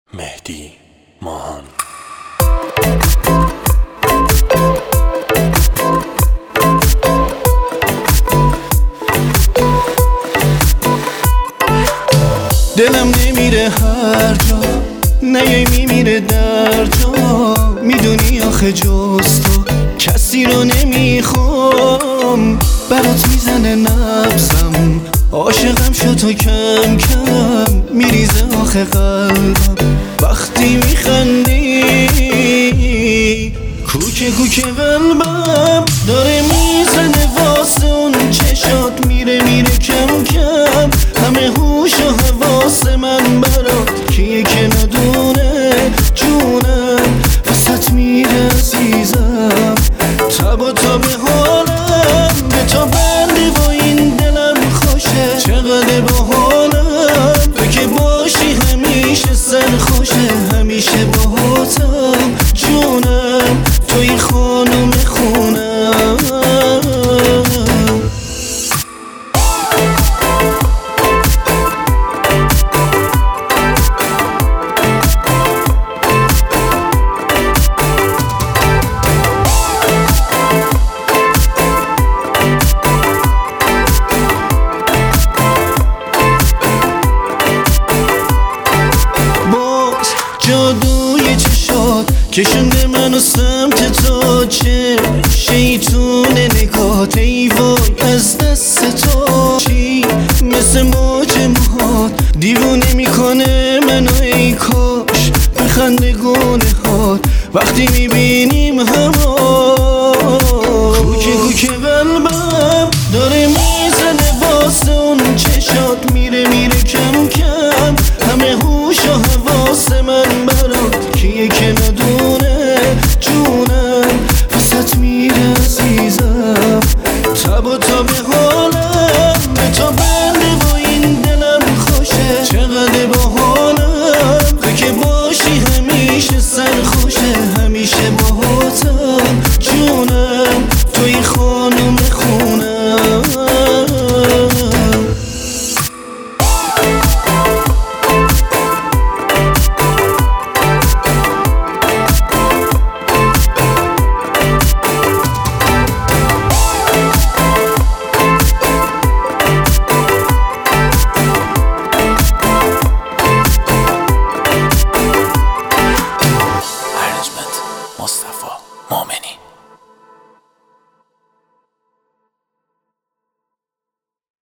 مهدی ماهان. دلم نمیره هر جا نیای میمیره در جا، میدونی آخه جز تو کسی رو نمیخوام. برات میزنه نبضم، عاشقم شد تو کم کم، میریزه آخه قلبم وقتی میخندی. کوکه کوکه قلبم داره میزنه واسه اون چشات، میره کم کم همه هوش و حواس من برات کیه که ندونه جونم وسط میره عزیزم. تبا تا به حالم به تو بنده و این دلم خوشه، چقدر با حالم تو که باشی همیشه سر خوشه، همیشه باهاتم جونم توی خانم خونم. جادوی چشات کشنده منو سمت تو، چه شیطون نگات ای وای از دست تو. چی مثل موج موهات دیوونه میکنه منو، ای کاش بخنده گونه هات وقتی میبینیم هم